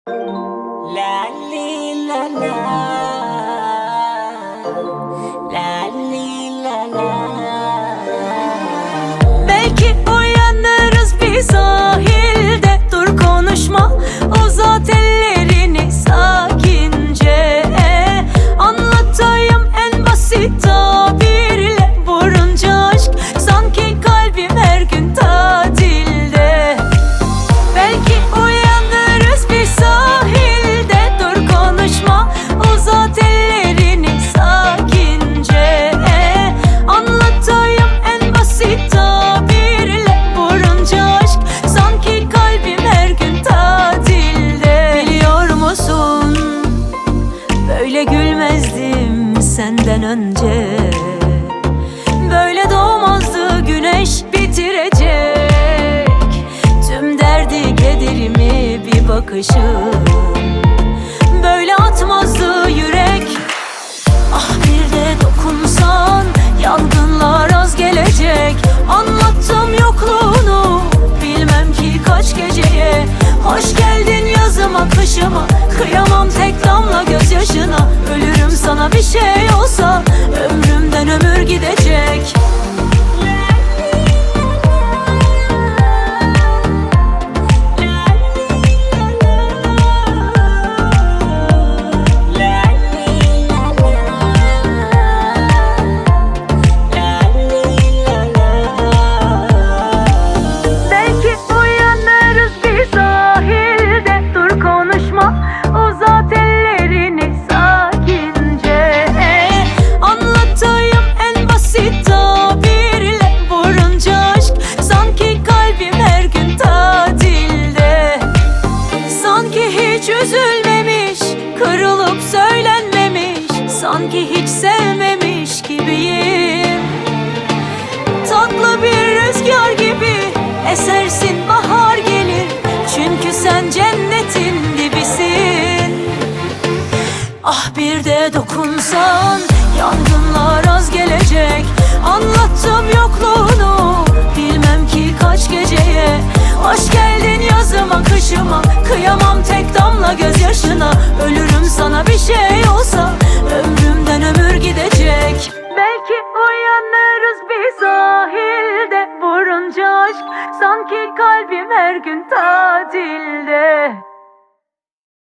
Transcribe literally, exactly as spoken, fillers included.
La li la la, la li la la. Belki uyanırız bir sahilde. Dur konuşma, uzat ellerini sakince. Anlatayım en basit tabirle. Vurunca aşk sanki kalbim her gün tatilde. Belki uyanırız bir sahilde. Dur konuşma, uzat ellerini sakince. Anlatayım en basit tabirle. Vurunca aşk sanki kalbim her gün tatilde. Biliyor musun, böyle gülmezdim senden önce. Böyle doğmazdı güneş bitirecek tüm derdi kederimi bir bakışın. Böyle atmazdı yürek. Ah bir de dokunsan yangınlar az gelecek. Anlattım yokluğunu bilmem ki kaç geceye. Hoş geldin yazıma kışıma, kıyamam tek damla gözyaşına. Ölürüm sana bir şey olsa, ömrümden ömür gidecek. Belki uyanırız bir sahilde. Dur konuşma, uzat ellerini sakince. Anlatayım en basit tabirle. Vurunca aşk sanki kalbim her gün tatilde. Sanki hiç üzülmemiş, kırılıp söylenmemiş. Sanki hiç sevmemiş gibiyim. Tatlı bir rüzgar gibi esersin, bahar gelir. Çünkü sen cennetin dibisin. Ah bir de dokunsan yangınlar az gelecek. Anlattım yokluğunu bilmem ki kaç geceye. Hoş geldin yazıma kışıma, kıyamam tek damla gözyaşına. Ölürüm sana bir şey olsa, ömrümden ömür gidecek. Belki uyanırız bir sahilde. Vurunca aşk sanki kalbim her gün tatil.